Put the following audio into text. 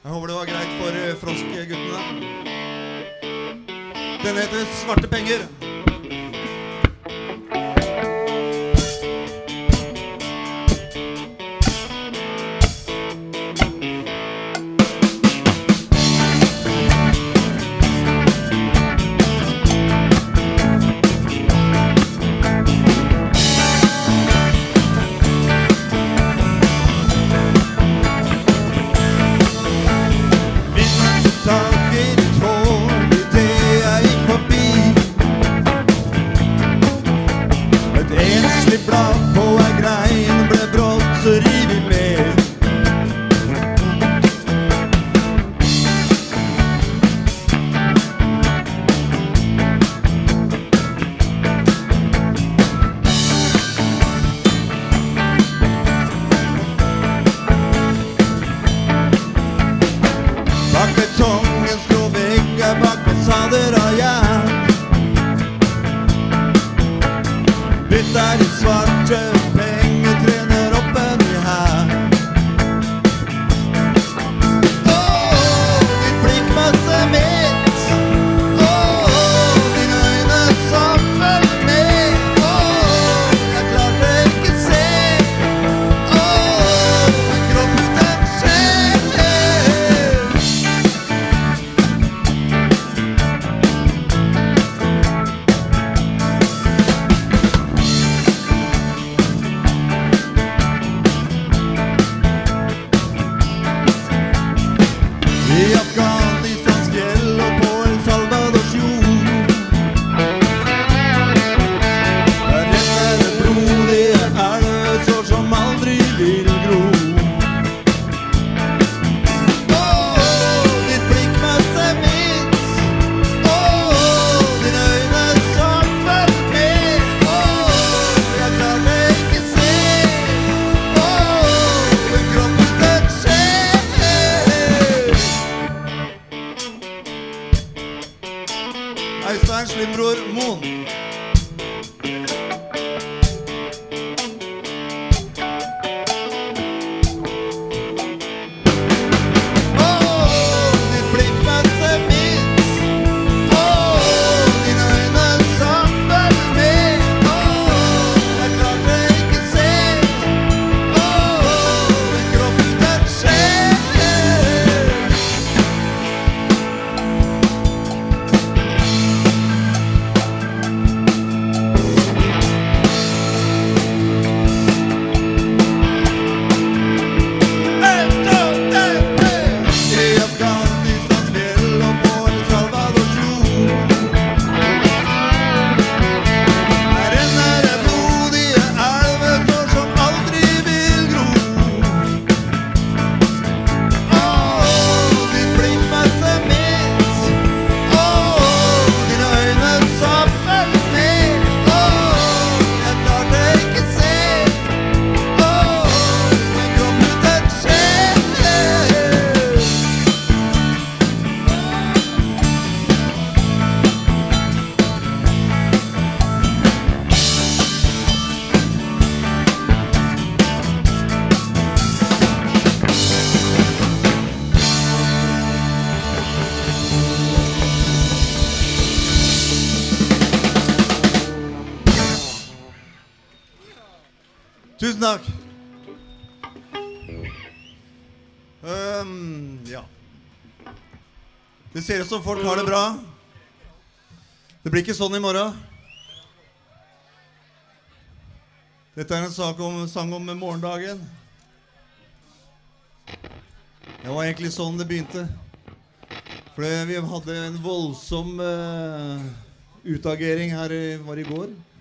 Jeg håper det var greit for Frosk-guttene. Den heter Svarte penger. Der de svarte penger trener opp en i her. Ditt blikk møtte mitt. Dine øyne som følger med. Jeg klarte ikke se. En kropp uten sjel. I Afghanistans fjell og på El Salvadors jord. Der renner det blodige elvesår som aldri vil gro. Ditt blikk møtte mitt. Dine øyne som følger med. Jeg klarte ikke se. En kropp uten sjel. Øystein Slimbror Moen. Ditt blikk møtte mitt. Dine øyne som følger med. Jeg klarte ikke se. En kropp uten sjel. Tusen takk. Ja. Det ser ut som folk har det bra. Det blir ikke sånn i morgen. Dette er en sang om morgendagen. Det var egentlig sånn det begynte. For vi hadde en voldsom utagering her var i går.